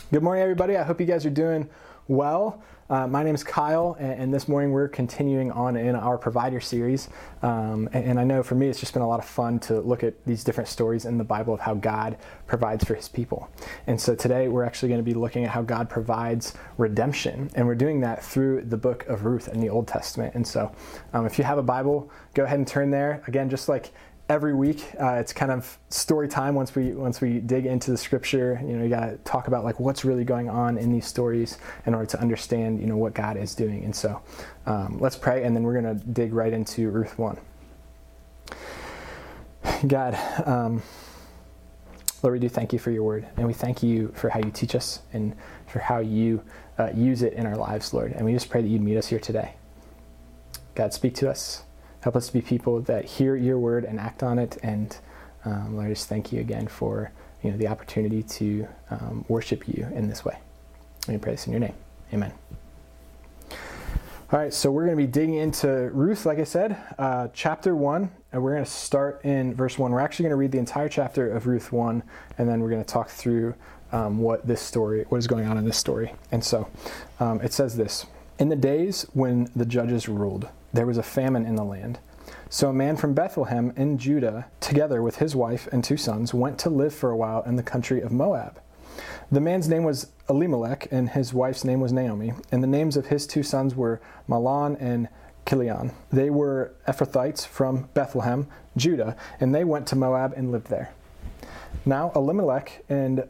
Good morning, everybody. I hope you guys are doing well. My name is Kyle, and this morning we're continuing on in our Provider series. And I know for me, it's just been a lot of fun to look at these different stories in the Bible of how God provides for his people. And so today we're actually going to be looking at how God provides redemption. And we're doing that through the book of Ruth in the Old Testament. And so if you have a Bible, go ahead and turn there. Again, just like every week, it's kind of story time. Once we dig into the scripture, you got to talk about like what's really going on in these stories in order to understand, what God is doing. And so let's pray, and then we're going to dig right into Ruth 1. God, Lord, we do thank you for your word, and we thank you for how you teach us and for how you use it in our lives, Lord. And we just pray that you'd meet us here today. God, speak to us. Help us to be people that hear your word and act on it. And Lord, I just thank you again for the opportunity to worship you in this way. And we pray this in your name. Amen. All right, so we're going to be digging into Ruth, like I said, chapter 1. And we're going to start in verse 1. We're actually going to read the entire chapter of Ruth 1, and then we're going to talk through what is going on in this story. And so it says this: In the days when the judges ruled, there was a famine in the land. So a man from Bethlehem in Judah, together with his wife and 2 sons, went to live for a while in the country of Moab. The man's name was Elimelech, and his wife's name was Naomi, and the names of his 2 sons were Mahlon and Chilion. They were Ephrathites from Bethlehem, Judah, and they went to Moab and lived there. Now Elimelech,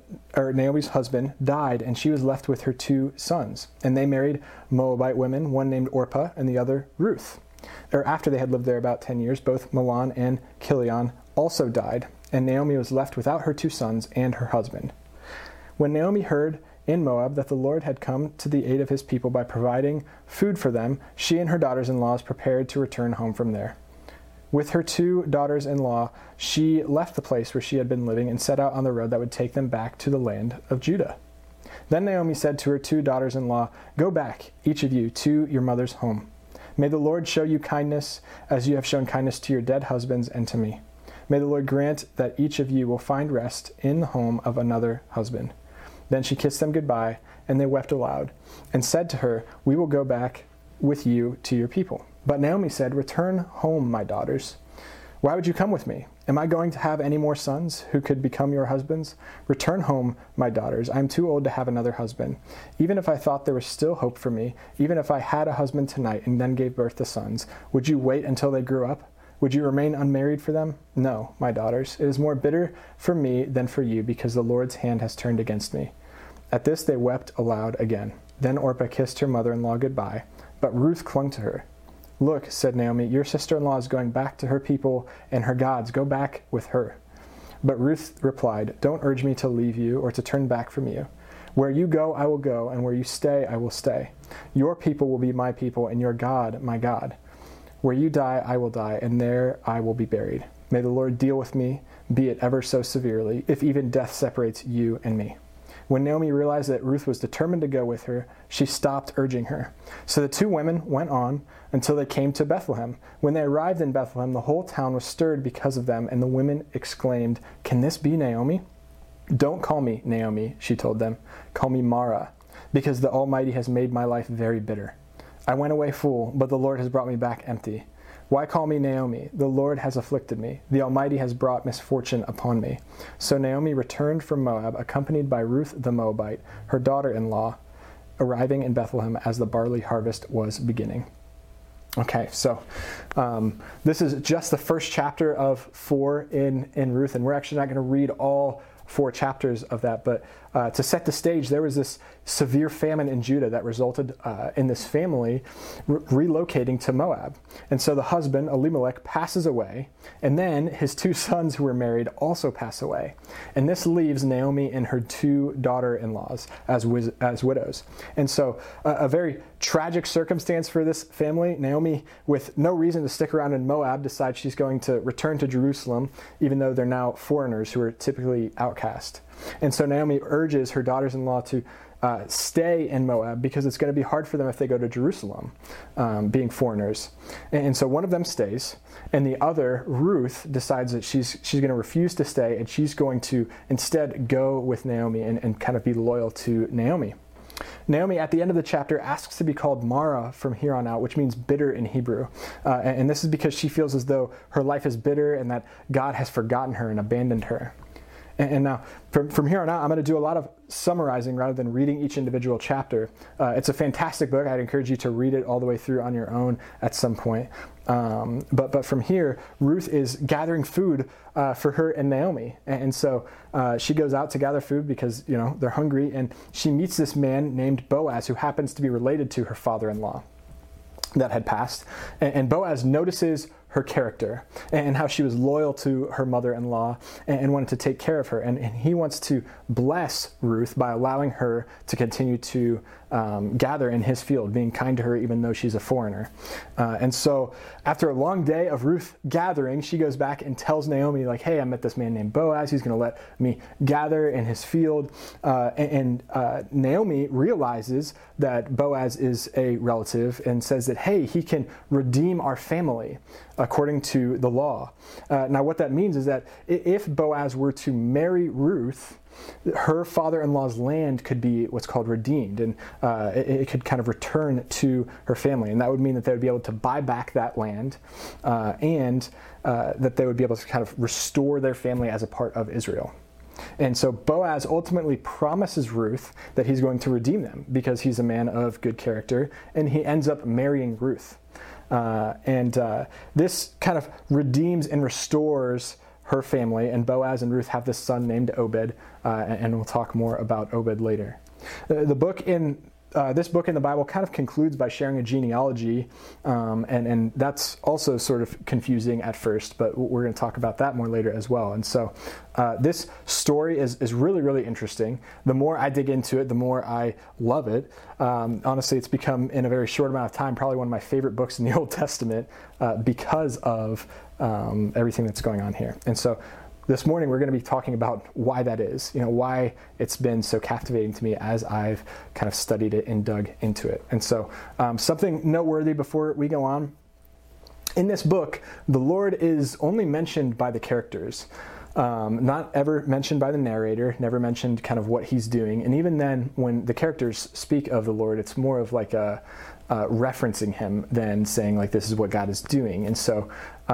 Naomi's husband, died, and she was left with her 2 sons. And they married Moabite women, one named Orpah and the other Ruth. After they had lived there about 10 years, both Mahlon and Chilion also died, and Naomi was left without her 2 sons and her husband. When Naomi heard in Moab that the Lord had come to the aid of his people by providing food for them, she and her daughters-in-law prepared to return home from there. With her 2 daughters-in-law, she left the place where she had been living and set out on the road that would take them back to the land of Judah. Then Naomi said to her 2 daughters-in-law, "Go back, each of you, to your mother's home. May the Lord show you kindness as you have shown kindness to your dead husbands and to me. May the Lord grant that each of you will find rest in the home of another husband." Then she kissed them goodbye, and they wept aloud, and said to her, "We will go back with you to your people." But Naomi said, "Return home, my daughters. Why would you come with me? Am I going to have any more sons who could become your husbands? Return home, my daughters. I am too old to have another husband. Even if I thought there was still hope for me, even if I had a husband tonight and then gave birth to sons, would you wait until they grew up? Would you remain unmarried for them? No, my daughters. It is more bitter for me than for you, because the Lord's hand has turned against me." At this they wept aloud again. Then Orpah kissed her mother-in-law goodbye, but Ruth clung to her. "Look," said Naomi, "your sister-in-law is going back to her people and her gods. Go back with her." But Ruth replied, "Don't urge me to leave you or to turn back from you. Where you go, I will go, and where you stay, I will stay. Your people will be my people, and your God, my God. Where you die, I will die, and there I will be buried. May the Lord deal with me, be it ever so severely, if even death separates you and me." When Naomi realized that Ruth was determined to go with her, she stopped urging her. So the 2 women went on until they came to Bethlehem. When they arrived in Bethlehem, the whole town was stirred because of them, and the women exclaimed, "Can this be Naomi?" "Don't call me Naomi," she told them. "Call me Mara, because the Almighty has made my life very bitter. I went away full, but the Lord has brought me back empty. Why call me Naomi? The Lord has afflicted me. The Almighty has brought misfortune upon me." So Naomi returned from Moab, accompanied by Ruth the Moabite, her daughter-in-law, arriving in Bethlehem as the barley harvest was beginning. Okay, so this is just the first chapter of 4 in Ruth, and we're actually not going to read all 4 chapters of that, but to set the stage, there was this severe famine in Judah that resulted in this family relocating to Moab. And so the husband, Elimelech, passes away, and then his 2 sons who were married also pass away. And this leaves Naomi and her 2 daughter-in-laws as widows. And so a very tragic circumstance for this family. Naomi, with no reason to stick around in Moab, decides she's going to return to Jerusalem, even though they're now foreigners who are typically outcast. And so Naomi urges her daughters-in-law to stay in Moab because it's going to be hard for them if they go to Jerusalem, being foreigners. And so one of them stays, and the other, Ruth, decides that she's going to refuse to stay, and she's going to instead go with Naomi and kind of be loyal to Naomi. Naomi, at the end of the chapter, asks to be called Mara from here on out, which means bitter in Hebrew. And this is because she feels as though her life is bitter and that God has forgotten her and abandoned her. And now, from here on out, I'm going to do a lot of summarizing rather than reading each individual chapter. It's a fantastic book. I'd encourage you to read it all the way through on your own at some point. But from here, Ruth is gathering food for her and Naomi. And so she goes out to gather food because, they're hungry. And she meets this man named Boaz, who happens to be related to her father-in-law that had passed. And Boaz notices her character and how she was loyal to her mother-in-law and wanted to take care of her. And he wants to bless Ruth by allowing her to continue to gather in his field, being kind to her even though she's a foreigner. And so after a long day of Ruth gathering, she goes back and tells Naomi, like, hey, I met this man named Boaz. He's going to let me gather in his field. And Naomi realizes that Boaz is a relative and says that, hey, he can redeem our family according to the law. Now, what that means is that if Boaz were to marry Ruth, her father-in-law's land could be what's called redeemed, and it could kind of return to her family. And that would mean that they would be able to buy back that land and that they would be able to kind of restore their family as a part of Israel. And so Boaz ultimately promises Ruth that he's going to redeem them because he's a man of good character, and he ends up marrying Ruth. This kind of redeems and restores her family, and Boaz and Ruth have this son named Obed, and we'll talk more about Obed later. This book in the Bible kind of concludes by sharing a genealogy, and that's also sort of confusing at first, but we're going to talk about that more later as well. And so this story is really, really interesting. The more I dig into it, the more I love it. Honestly, it's become, in a very short amount of time, probably one of my favorite books in the Old Testament because of everything that's going on here. And so this morning, we're going to be talking about why that is, why it's been so captivating to me as I've kind of studied it and dug into it. And so something noteworthy before we go on. In this book, the Lord is only mentioned by the characters, not ever mentioned by the narrator, never mentioned kind of what he's doing. And even then, when the characters speak of the Lord, it's more of like referencing him than saying like, this is what God is doing. And so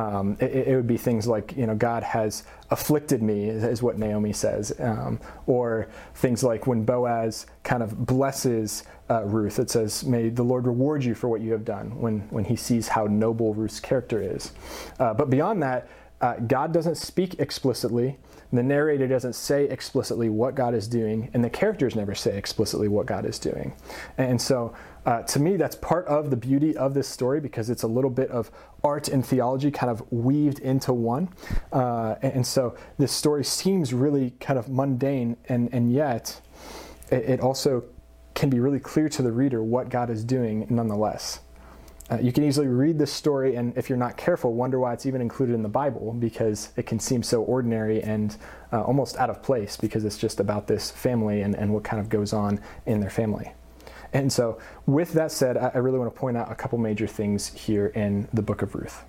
it would be things like, God has afflicted me, is what Naomi says. Or things like when Boaz kind of blesses Ruth, it says, may the Lord reward you for what you have done, when he sees how noble Ruth's character is. But beyond that, God doesn't speak explicitly. The narrator doesn't say explicitly what God is doing, and the characters never say explicitly what God is doing. And so, to me, that's part of the beauty of this story, because it's a little bit of art and theology kind of weaved into one. And so this story seems really kind of mundane, and yet it also can be really clear to the reader what God is doing nonetheless. You can easily read this story and, if you're not careful, wonder why it's even included in the Bible, because it can seem so ordinary and almost out of place, because it's just about this family and what kind of goes on in their family. And so with that said, I really want to point out a couple major things here in the book of Ruth.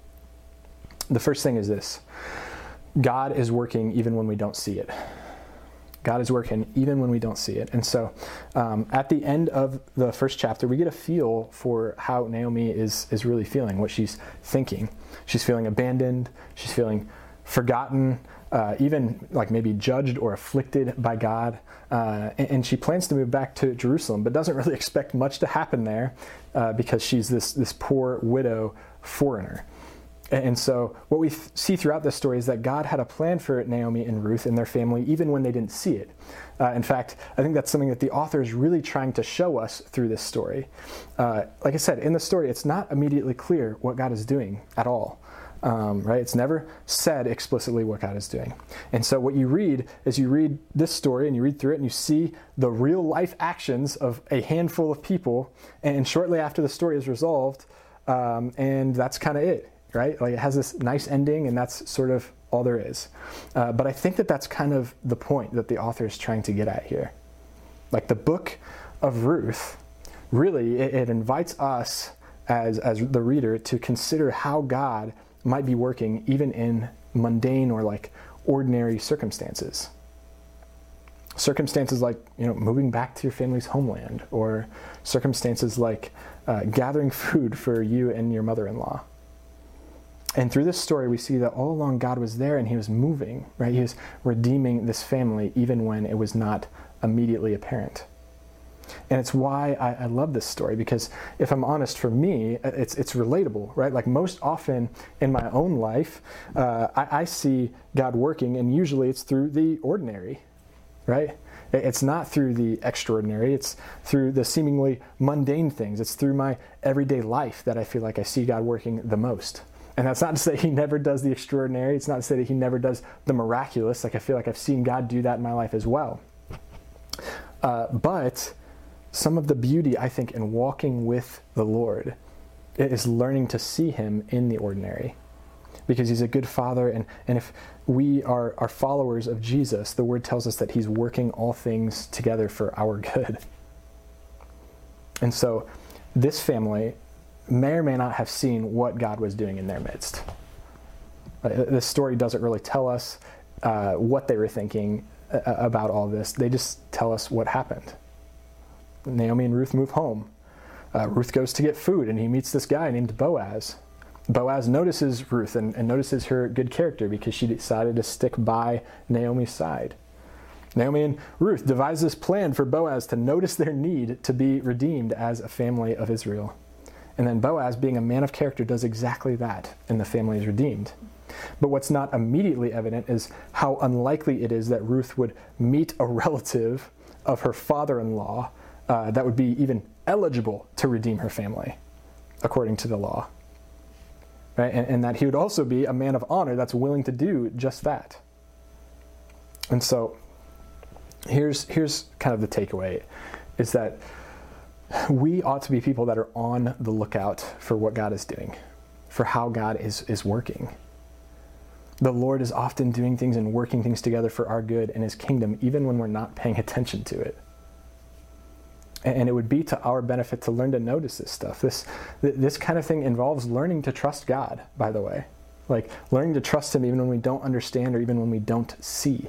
The first thing is this: God is working even when we don't see it. God is working even when we don't see it. And so at the end of the first chapter, we get a feel for how Naomi is really feeling, what she's thinking. She's feeling abandoned. She's feeling forgotten, even like maybe judged or afflicted by God. And she plans to move back to Jerusalem, but doesn't really expect much to happen there because she's this poor widow foreigner. And so what we see throughout this story is that God had a plan for Naomi and Ruth and their family, even when they didn't see it. In fact, I think that's something that the author is really trying to show us through this story. Like I said, in the story, it's not immediately clear what God is doing at all. right? It's never said explicitly what God is doing. And so what you read is you read this story and you read through it and you see the real life actions of a handful of people. And shortly after the story is resolved, and that's kind of it, right? Like it has this nice ending and that's sort of all there is. But I think that that's kind of the point that the author is trying to get at here. Like the book of Ruth, really, it invites us as the reader to consider how God might be working even in mundane or like ordinary circumstances. Circumstances like, moving back to your family's homeland, or circumstances like gathering food for you and your mother-in-law. And through this story, we see that all along God was there and he was moving, right? He was redeeming this family even when it was not immediately apparent. And it's why I love this story, because if I'm honest, for me, it's relatable, right? Like most often in my own life, I see God working, and usually it's through the ordinary, right? It's not through the extraordinary. It's through the seemingly mundane things. It's through my everyday life that I feel like I see God working the most. And that's not to say he never does the extraordinary. It's not to say that he never does the miraculous. Like I feel like I've seen God do that in my life as well. But some of the beauty, I think, in walking with the Lord is learning to see him in the ordinary, because he's a good father. And if we are followers of Jesus, the word tells us that he's working all things together for our good. And so this family may or may not have seen what God was doing in their midst. This story doesn't really tell us what they were thinking about all this. They just tell us what happened. Naomi and Ruth move home. Ruth goes to get food, and he meets this guy named Boaz. Boaz notices Ruth and notices her good character because she decided to stick by Naomi's side. Naomi and Ruth devise this plan for Boaz to notice their need to be redeemed as a family of Israel. And then Boaz, being a man of character, does exactly that, and the family is redeemed. But what's not immediately evident is how unlikely it is that Ruth would meet a relative of her father-in-law that would be even eligible to redeem her family, according to the law. Right? And that he would also be a man of honor that's willing to do just that. And so here's kind of the takeaway, is that we ought to be people that are on the lookout for what God is doing, for how God is working. The Lord is often doing things and working things together for our good in his kingdom, even when we're not paying attention to it. And it would be to our benefit to learn to notice this stuff. This kind of thing involves learning to trust God, by the way. Like learning to trust him even when we don't understand or even when we don't see.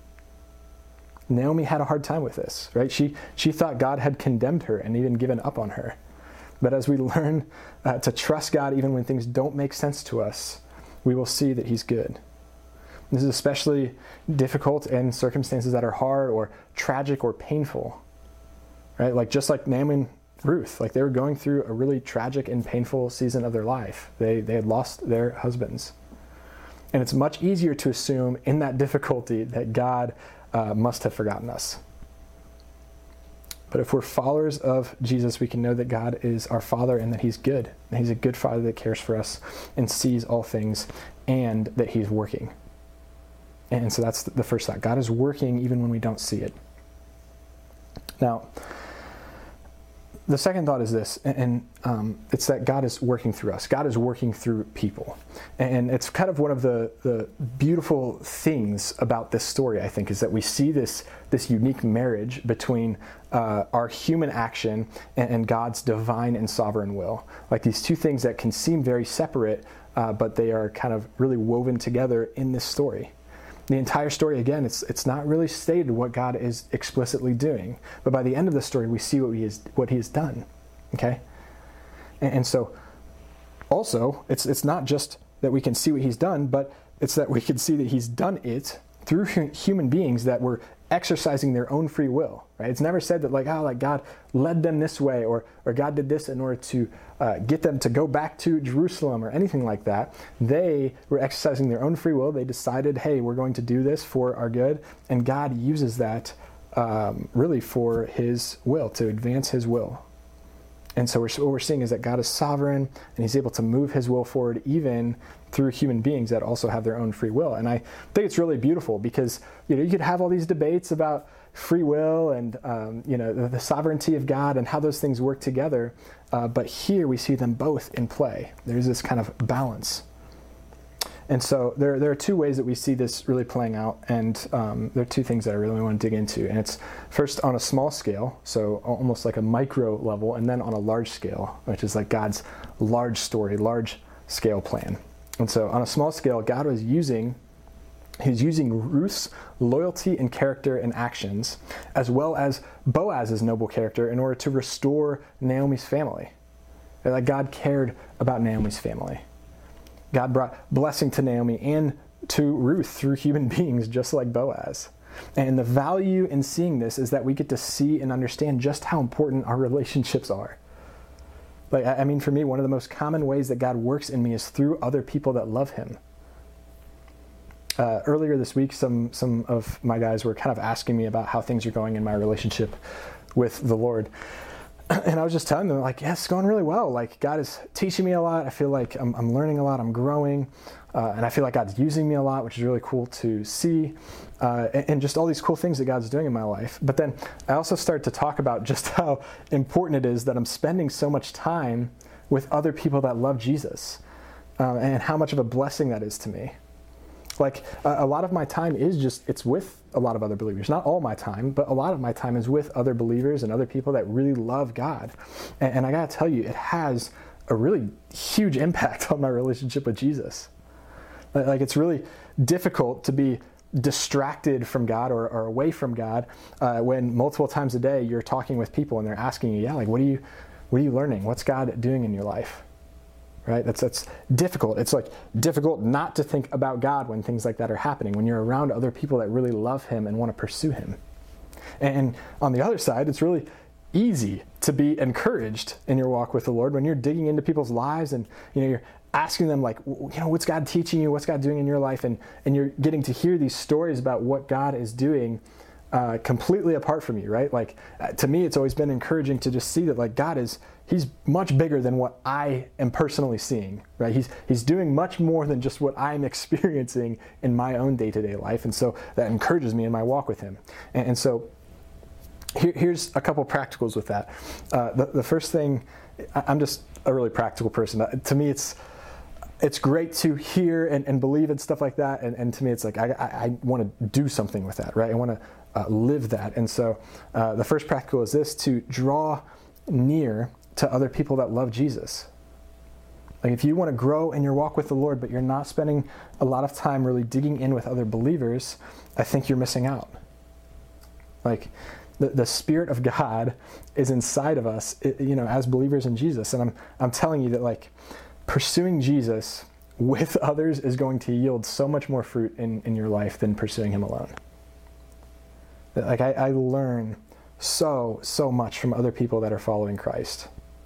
Naomi had a hard time with this, right? She thought God had condemned her and even given up on her. But as we learn to trust God even when things don't make sense to us, we will see that he's good. This is especially difficult in circumstances that are hard or tragic or painful. Right? Like just like Naomi and Ruth, like they were going through a really tragic and painful season of their life. They had lost their husbands. And it's much easier to assume in that difficulty that God must have forgotten us. But if we're followers of Jesus, we can know that God is our Father and that he's good. And he's a good Father that cares for us and sees all things, and that he's working. And so that's the first thought. God is working even when we don't see it. Now, the second thought is this, and it's that God is working through us. God is working through people. And it's kind of one of the beautiful things about this story, I think, is that we see this unique marriage between our human action and God's divine and sovereign will. Like these two things that can seem very separate, but they are kind of really woven together in this story. The entire story, again, it's not really stated what God is explicitly doing, but by the end of the story, we see what he has done. Okay, and so also it's not just that we can see what he's done, but it's that we can see that he's done it through human beings that were exercising their own free will. Right? It's never said that like God led them this way, or God did this in order to get them to go back to Jerusalem or anything like that. They were exercising their own free will. They decided, hey, we're going to do this for our good, and God uses that really for his will, to advance his will. And so what we're seeing is that God is sovereign, and he's able to move his will forward even through human beings that also have their own free will. And I think it's really beautiful because, you could have all these debates about free will and, the sovereignty of God and how those things work together. But here we see them both in play. There's this kind of balance. And so there are two ways that we see this really playing out, and there are two things that I really want to dig into. And it's first on a small scale, so almost like a micro level, and then on a large scale, which is like God's large story, large scale plan. And so on a small scale, God was using Ruth's loyalty and character and actions, as well as Boaz's noble character, in order to restore Naomi's family. Like God cared about Naomi's family. God brought blessing to Naomi and to Ruth through human beings, just like Boaz. And the value in seeing this is that we get to see and understand just how important our relationships are. For me, one of the most common ways that God works in me is through other people that love him. Earlier this week, some of my guys were kind of asking me about how things are going in my relationship with the Lord. And I was just telling them, yeah, it's going really well. God is teaching me a lot. I feel like I'm learning a lot. I'm growing. And I feel like God's using me a lot, which is really cool to see. And just all these cool things that God's doing in my life. But then I also start to talk about just how important it is that I'm spending so much time with other people that love Jesus. And how much of a blessing that is to me. A lot of my time it's with a lot of other believers. Not all my time, but a lot of my time is with other believers and other people that really love God. And I gotta tell you, it has a really huge impact on my relationship with Jesus. It's really difficult to be distracted from God or away from God when multiple times a day you're talking with people and they're asking you, what are you learning? What's God doing in your life? Right? That's difficult. It's difficult not to think about God when things like that are happening, when you're around other people that really love him and want to pursue him. And on the other side, it's really easy to be encouraged in your walk with the Lord when you're digging into people's lives and you're asking them what's God teaching you? What's God doing in your life? And you're getting to hear these stories about what God is doing completely apart from you, right? To me, it's always been encouraging to just see that God he's much bigger than what I am personally seeing, right? He's doing much more than just what I'm experiencing in my own day-to-day life. And so that encourages me in my walk with him. And so here's a couple practicals with that. The first thing, I'm just a really practical person. To me, it's great to hear and believe and stuff like that. And to me, it's I want to do something with that, right? I want to live that. And so the first practical is this: to draw near to other people that love Jesus. If you want to grow in your walk with the Lord, but you're not spending a lot of time really digging in with other believers, I think you're missing out. The Spirit of God is inside of us, as believers in Jesus. And I'm telling you that pursuing Jesus with others is going to yield so much more fruit in your life than pursuing him alone. I learn so much from other people that are following Christ.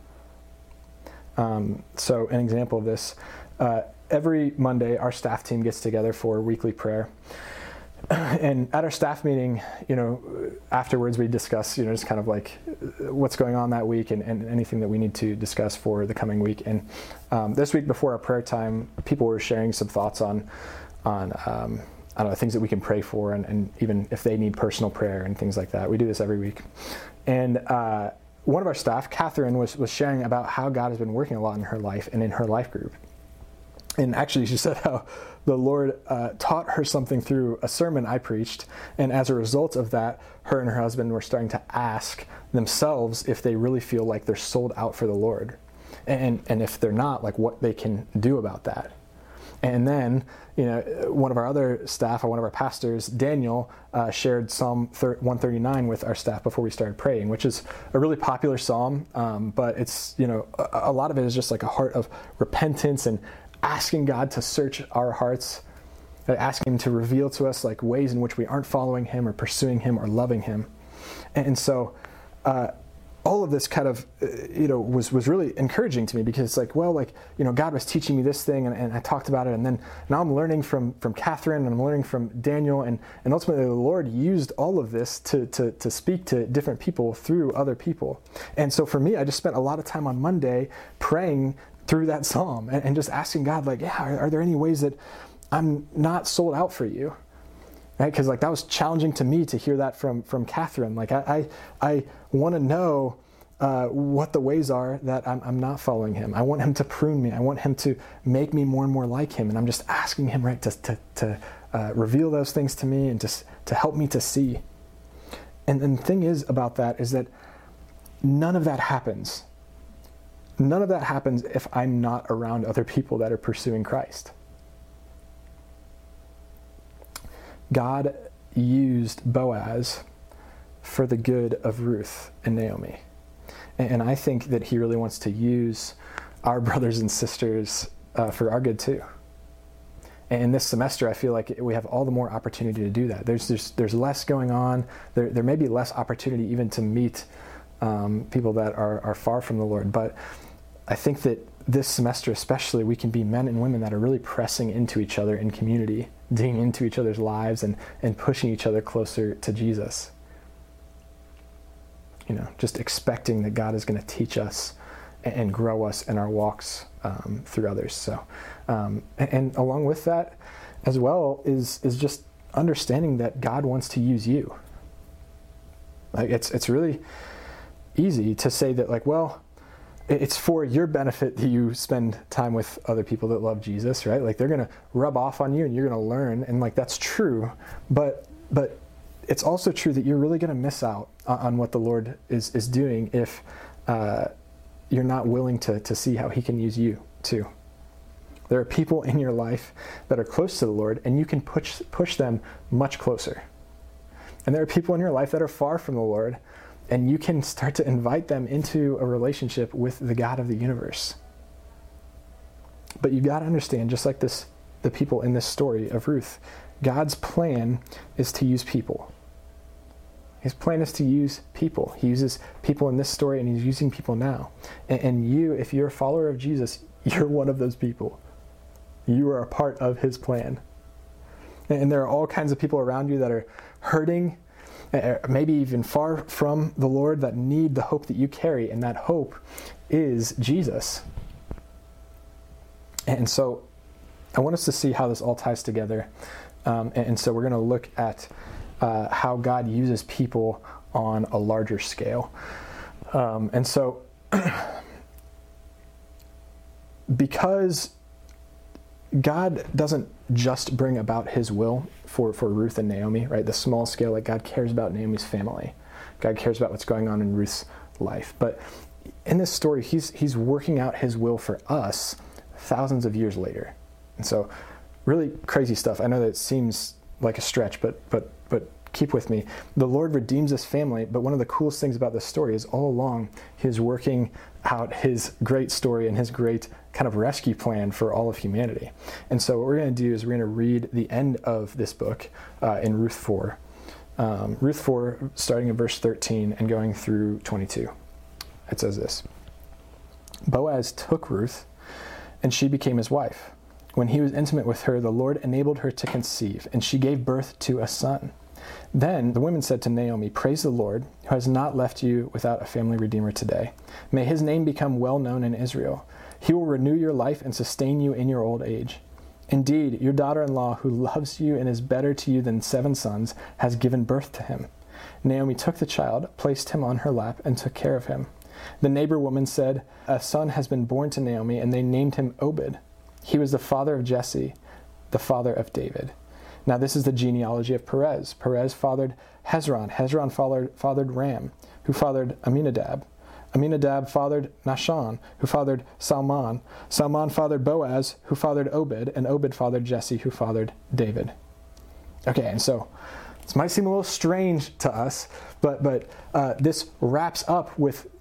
So an example of this, every Monday our staff team gets together for weekly prayer. And at our staff meeting, afterwards we discuss, just kind of what's going on that week and anything that we need to discuss for the coming week. And this week before our prayer time, people were sharing some thoughts on I don't know, things that we can pray for, and even if they need personal prayer and things like that. We do this every week. And one of our staff, Catherine, was sharing about how God has been working a lot in her life and in her life group. And actually, she said how the Lord taught her something through a sermon I preached. And as a result of that, her and her husband were starting to ask themselves if they really feel like they're sold out for the Lord. And if they're not, what they can do about that. And then, one of our other staff, or one of our pastors, Daniel, shared Psalm 139 with our staff before we started praying, which is a really popular psalm, but it's, a lot of it is just a heart of repentance and asking God to search our hearts, asking him to reveal to us ways in which we aren't following him or pursuing him or loving him. And so all of this kind of, was really encouraging to me, because it's like, well, like, God was teaching me this thing, and I talked about it, and then now I'm learning from Catherine, and I'm learning from Daniel, and ultimately the Lord used all of this to speak to different people through other people. And so for me, I just spent a lot of time on Monday praying through that psalm and just asking God, like, yeah, are there any ways that I'm not sold out for you? Right? Because like that was challenging to me to hear that from Catherine. Like I want to know what the ways are that I'm not following him. I want him to prune me. I want him to make me more and more like him. And I'm just asking him, right, to reveal those things to me and just to help me to see. And the thing is about that is that none of that happens. None of that happens if I'm not around other people that are pursuing Christ. God used Boaz for the good of Ruth and Naomi. And I think that he really wants to use our brothers and sisters for our good too. And this semester, I feel like we have all the more opportunity to do that. There's less going on. There may be less opportunity even to meet people that are far from the Lord. But I think that this semester especially, we can be men and women that are really pressing into each other in community, digging into each other's lives and pushing each other closer to Jesus. Just expecting that God is going to teach us and grow us in our walks through others. So, and along with that as well is just understanding that God wants to use you. Like it's really easy to say that, like, well, it's for your benefit that you spend time with other people that love Jesus, right? Like they're going to rub off on you and you're going to learn, and like that's true, but it's also true that you're really going to miss out on what the Lord is doing if you're not willing to see how he can use you too. There are people in your life that are close to the Lord, and you can push them much closer. And there are people in your life that are far from the Lord, and you can start to invite them into a relationship with the God of the universe. But you got to understand, just like the people in this story of Ruth, God's plan is to use people. His plan is to use people. He uses people in this story, and he's using people now. And you, if you're a follower of Jesus, you're one of those people. You are a part of his plan. And there are all kinds of people around you that are hurting, maybe even far from the Lord, that need the hope that you carry, and that hope is Jesus. And so I want us to see how this all ties together. And so we're going to look at how God uses people on a larger scale. And so because God doesn't just bring about his will for Ruth and Naomi, right? The small scale, like God cares about Naomi's family. God cares about what's going on in Ruth's life. But in this story, he's working out his will for us thousands of years later. And so really crazy stuff. I know that it seems like a stretch, but keep with me. The Lord redeems this family, but one of the coolest things about this story is all along he's working out his great story and his great kind of rescue plan for all of humanity. And so what we're going to do is we're going to read the end of this book in Ruth 4. Ruth 4, starting in verse 13 and going through 22. It says this: Boaz took Ruth, and she became his wife. When he was intimate with her, the Lord enabled her to conceive, and she gave birth to a son. Then the women said to Naomi, "Praise the Lord, who has not left you without a family redeemer today. May his name become well known in Israel. He will renew your life and sustain you in your old age. Indeed, your daughter-in-law, who loves you and is better to you than 7 sons, has given birth to him." Naomi took the child, placed him on her lap, and took care of him. The neighbor woman said, "A son has been born to Naomi," and they named him Obed. He was the father of Jesse, the father of David. Now this is the genealogy of Perez. Perez fathered Hezron. Hezron fathered Ram, who fathered Aminadab. Aminadab fathered Nahshon, who fathered Salmon. Salmon fathered Boaz, who fathered Obed, and Obed fathered Jesse, who fathered David. Okay, and so this might seem a little strange to us, but this wraps up with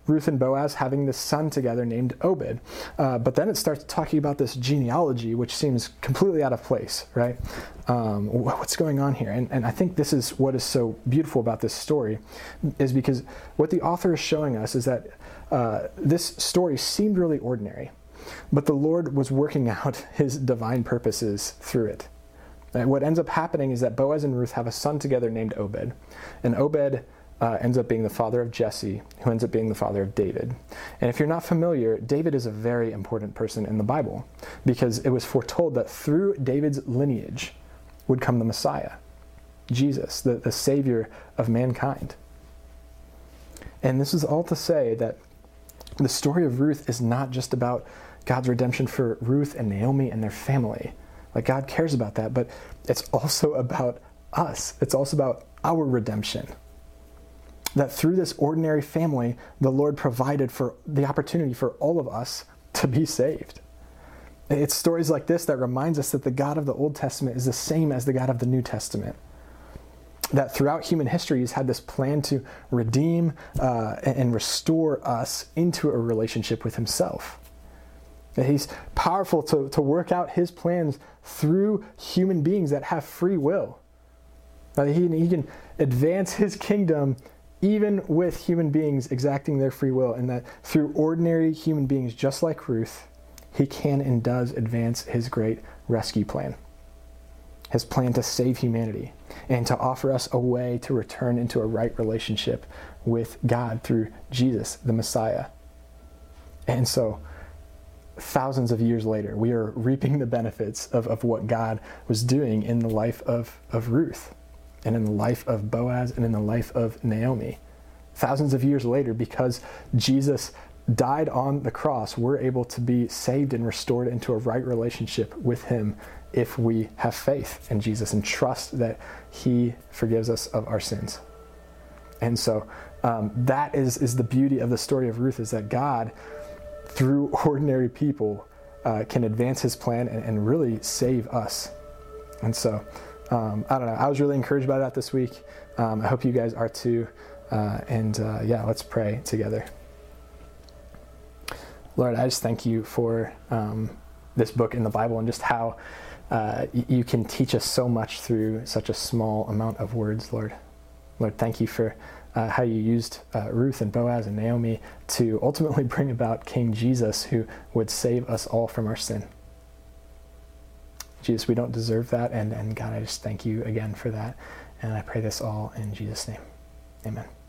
Ruth and Boaz having this son together named Obed. But then it starts talking about this genealogy, which seems completely out of place, right? What's going on here? And I think this is what is so beautiful about this story, is because what the author is showing us is that this story seemed really ordinary, but the Lord was working out his divine purposes through it. And what ends up happening is that Boaz and Ruth have a son together named Obed, and Obed ends up being the father of Jesse, who ends up being the father of David. And if you're not familiar, David is a very important person in the Bible, because it was foretold that through David's lineage would come the Messiah, Jesus, the Savior of mankind. And this is all to say that the story of Ruth is not just about God's redemption for Ruth and Naomi and their family. Like, God cares about that, but it's also about us. It's also about our redemption. That through this ordinary family, the Lord provided for the opportunity for all of us to be saved. It's stories like this that reminds us that the God of the Old Testament is the same as the God of the New Testament. That throughout human history, he's had this plan to redeem and restore us into a relationship with himself. That he's powerful to work out his plans through human beings that have free will. That he can advance his kingdom even with human beings exacting their free will, and that through ordinary human beings just like Ruth, he can and does advance his great rescue plan. His plan to save humanity and to offer us a way to return into a right relationship with God through Jesus, the Messiah. And so, thousands of years later, we are reaping the benefits of what God was doing in the life of Ruth, and in the life of Boaz, and in the life of Naomi. Thousands of years later, because Jesus died on the cross, we're able to be saved and restored into a right relationship with him if we have faith in Jesus and trust that he forgives us of our sins. And so that is the beauty of the story of Ruth, is that God, through ordinary people, can advance his plan and really save us. And so, I don't know, I was really encouraged by that this week. I hope you guys are too. Let's pray together. Lord, I just thank you for this book in the Bible, and just how you can teach us so much through such a small amount of words, Lord. Lord, thank you for how you used Ruth and Boaz and Naomi to ultimately bring about King Jesus, who would save us all from our sin. Jesus, we don't deserve that, and God, I just thank you again for that, and I pray this all in Jesus' name. Amen.